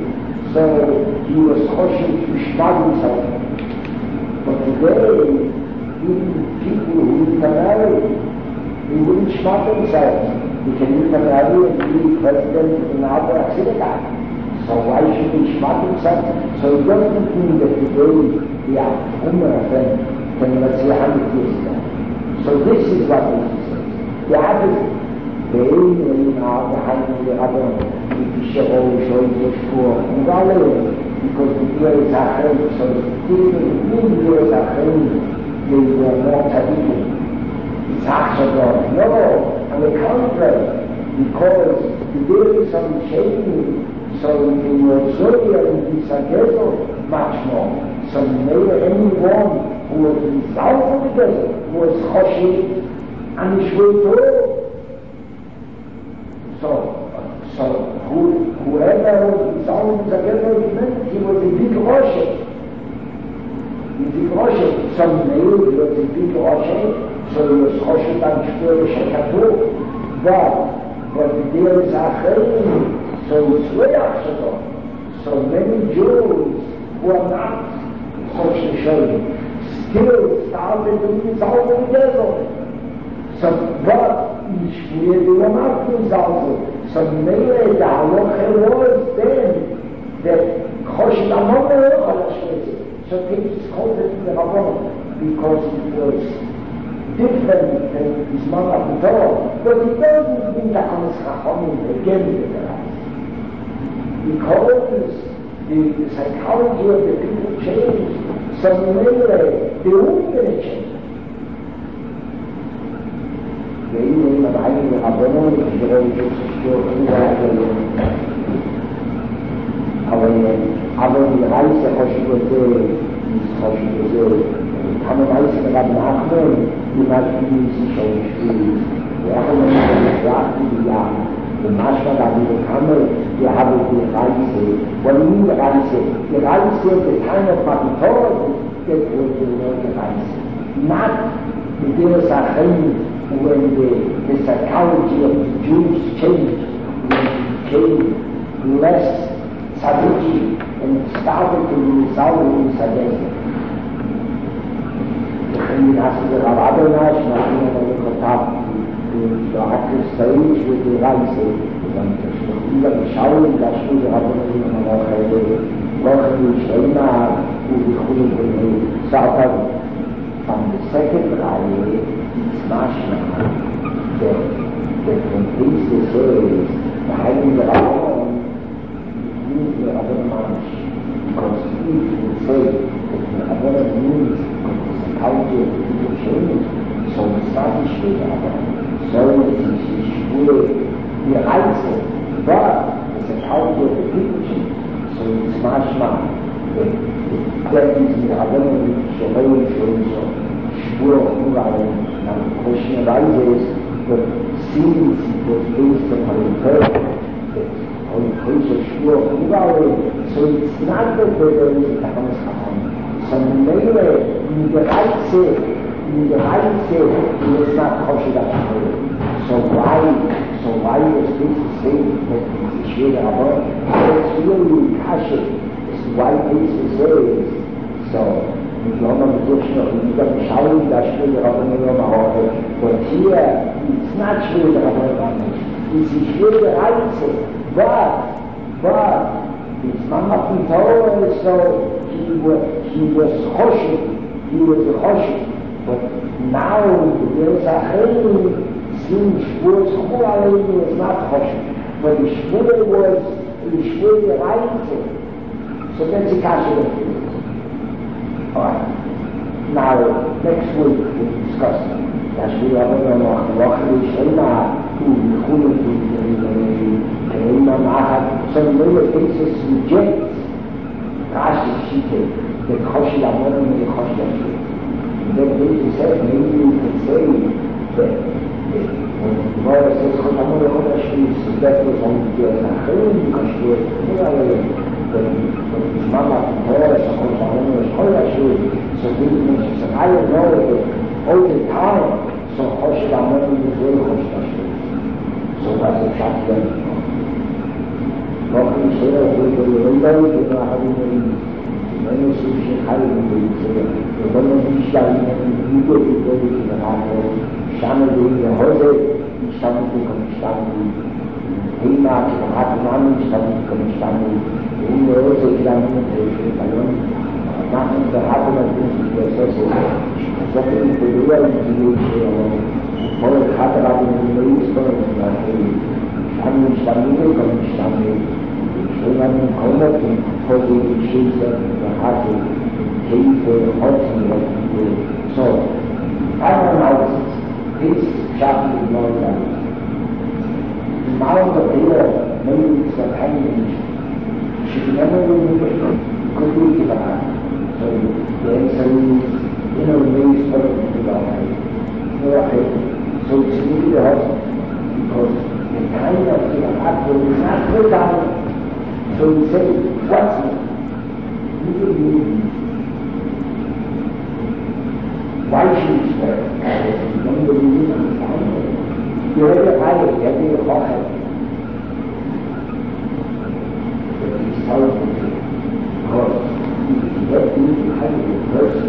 so he was cautious to shmag himself. But today, even people who can marry, they wouldn't shmag themselves. They can even marry and be president in our synagogue. So why should they shmag themselves? So it doesn't mean that today they are hummer than, than let's say, one hundred years ago. So this is what this is. The average, the aim now behind the other, if you show all the shows of school, and all of it, because the years are held, so even in years are held, they were more taboo. It's actually no, on the contrary, because there is some shame, so they were earlier in this Sagezo much more. So maybe anyone who was resolved in the desert was Choshi and Shvei. So, so who, whoever was resolved in the desert meant he was a big Rosh. A big Rosh. Some maybe he was a big Rosh, so he was Choshi and Shvei Shekatu. But but there is Achim. So it's way up so many Jews who are not social showing still started to be resolved in the desert. So, but each year they were not resolved. So maybe the halacha was then that Chosh Amon so things called it the Rabbanon because it was different than his mother and Torah, but it doesn't mean that on his Chachamim again with the rights. Because the, the psychology of the people changed, so maybe they weren't going to change. והנה אם הבאים לרבנון כשראו ששתו אבל אבל רייסה חושב בזה חושב בזה כמה רייסה רב נחמן למעשים ששתו ואחר מנהלת בייה ומשמע רבי וכמה יהבו ברייסה ולמי רייסה רייסה בטעם הפרטור תתראה רייסה not the Deus Achim when the, the psychology of the Jews changed, when it became less tzaddik and started to resolve in sadism. וכן נעשה לרב אדוני שמענו לנו כתב שרק לסייש ודרייסה וגם תשתכו למשאולים להשאו לרבנו למלאך האלה לא חייו שאינה ובכו לבני סעתו from the second raya it's mashma that that when Isa says the hiding the Rabbanon means the Rabbanon because if you say that the Rabbanon means the psychology of the people change so it's not the Shvei Rabbanon so it's the Shvei the Reise but the psychology of the people change so it's mashma that is the Rabbanon Shalom Shalom Shalom Shvur Chuvayim and the question arises that since it was based upon the Torah that on the case of Shvur Chuvayim so it's not that there is a Tachamas Chacham so maybe in the right say in the right say it was not Choshid HaShvur so why so why was this to say that it's Shvur Rabbanon it's really Kashet why this is so if you have a position of you got to shower that's true the Rabbanon but here it's not true the Rabbanon it's true the Reise but but it's Mama Pintor so he was he was Choshid he was a Choshid but now there is a Chayim since was Chuvayim was not Choshid but the Shvur was the Shvur the Reise so that's a kasha of it. Alright. Now, next week we'll discuss it. As we are going to walk the walk of the Shema, who will come to the Imam Ahad, some little cases reject Rashi Shite, the Choshid Amon and the Choshid Ashur. And then they said, maybe you can say that when the Gemara says Choshid Amon and Choshid Ashur, that was only the Achim, because she was the Mama Torah, so comes on the Torah should so we mention so I don't know it all the time so Choshid Amon is very Choshid Ashur so that's a shot then Rocky Shera we go to Rinda we go to Havim many sushi Havim we go to Rinda we shall we go to go to the Hamo Shama we the Hose Shama we come Shama Hima to the Hatimami Shama we come Shama in the also examine the Balon, not in the happen of things to assess it. Second, the real information for the Hatarab in the Middle East, Shami Shami, Kami Shami, Shami Komakin, for the issues of the Hati, Case for the Hotzi of the soul. Final analysis, this chapter is not done. The amount of data, maybe it's a hanging should never really could be about. So the answer is, you know, maybe it's perfect about it. So it's really the husband, because the kind of the apple is not put down. So we say, what's it? You will be why should you swear? When you believe in the family, you have a higher, you have a higher. Because if you get into having a person,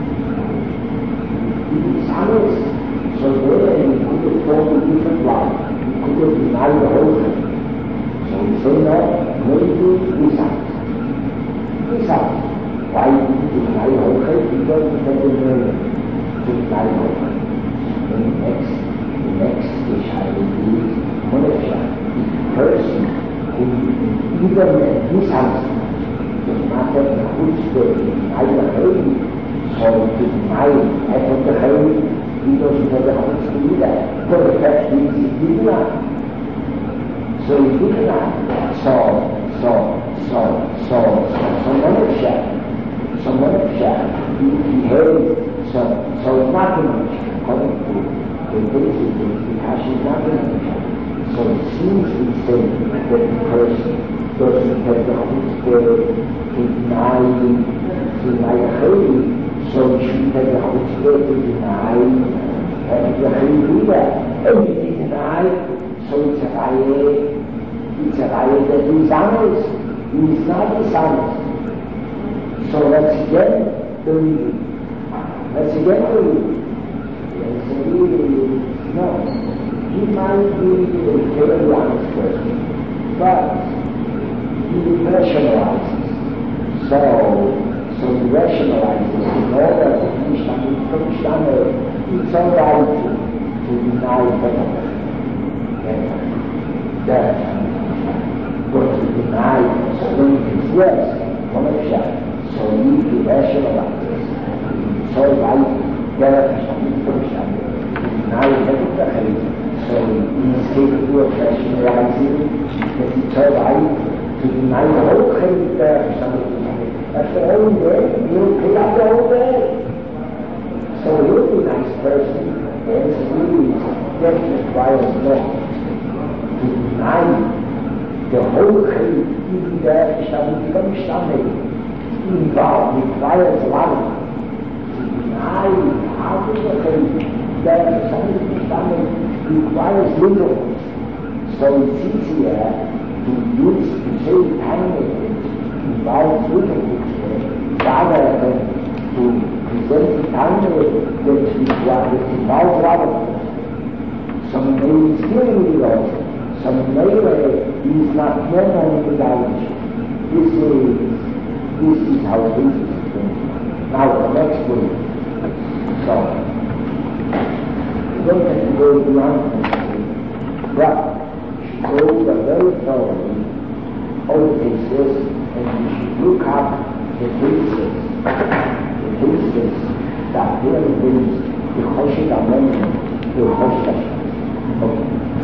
it is honest. So there you could have formed a different life. You could have denied the whole thing. So we say that maybe it is honest. himself. Why did I hold it? Because he said the name to I hold it. And next, the next which I will do is Manushya, the person who even at his house does not have the chutzpah to deny the Holy, so to deny after the Holy, he doesn't have the chutzpah either. But the fact is, he did not. So he did not. So, so, so, so, so, so Manushya, so Manushya, he, he heard, so, so it's not the Manushya, according to the basic things, because she's not the Manushya. So it seems to say that the person doesn't have the chutzpah to deny, to deny the Holy, so he should have the chutzpah to deny the Holy either. And if he denied, so it's a riot, it's a riot that he's honest, he's not dishonest. So let's again believe it. Let's again believe it. Let's believe it. No. He might be a very honest person, but he rationalizes. So, so he rationalizes in order to understand it's all right to, to deny better. That, but to deny certain things, yes, Manushya, so you to rationalize this. So right, there is something to understand. To deny better. So he's capable of rationalizing that it's all right to deny the whole thing there for somebody. That's the whole day. You'll pick up the whole day. So he'll be a nice person, and it's really definitely requires more to deny the whole thing, even there for somebody from somebody. Involved requires a lot of to deny how to the thing there for somebody from somebody. Requires little, so it's easier to use to say time involves little rather than to present the time that involves a lot of some may still be lost, some may is not known without this is this is how it is. Now the next one. So don't have to go beyond this, but go the very thoroughly all cases, and you should look up the cases, the cases that really brings the Choshit Amen, the Choshit Hashem. Okay.